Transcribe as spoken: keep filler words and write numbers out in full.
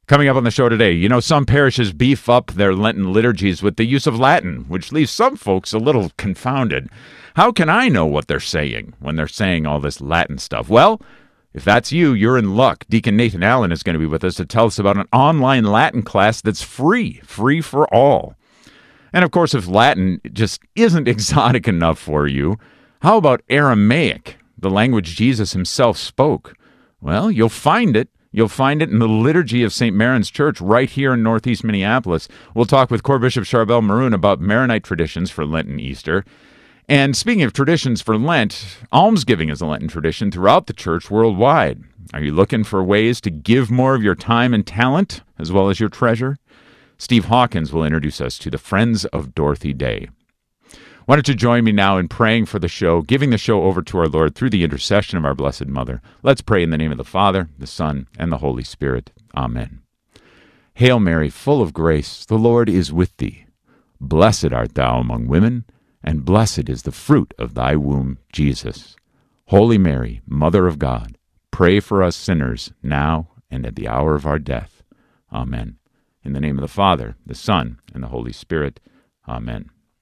Coming up on the show today, you know, some parishes beef up their Lenten liturgies with the use of Latin, which leaves some folks a little confounded. How can I know what they're saying when they're saying all this Latin stuff? Well, if that's you, you're in luck. Deacon Nathan Allen is going to be with us to tell us about an online Latin class that's free, free for all. And of course, if Latin just isn't exotic enough for you, how about Aramaic, the language Jesus himself spoke? Well, you'll find it. You'll find it in the liturgy of Saint Maron's Church right here in Northeast Minneapolis. We'll talk with Choir Bishop Charbel Maroon about Maronite traditions for Lent and Easter. And speaking of traditions for Lent, almsgiving is a Lenten tradition throughout the church worldwide. Are you looking for ways to give more of your time and talent as well as your treasure? Steve Hawkins will introduce us to the Friends of Dorothy Day. Why don't you join me now in praying for the show, giving the show over to our Lord through the intercession of our Blessed Mother. Let's pray in the name of the Father, the Son, and the Holy Spirit. Amen. Hail Mary, full of grace, the Lord is with thee. Blessed art thou among women, and blessed is the fruit of thy womb, Jesus. Holy Mary, Mother of God, pray for us sinners now and at the hour of our death. Amen. In the name of the Father, the Son, and the Holy Spirit. Amen.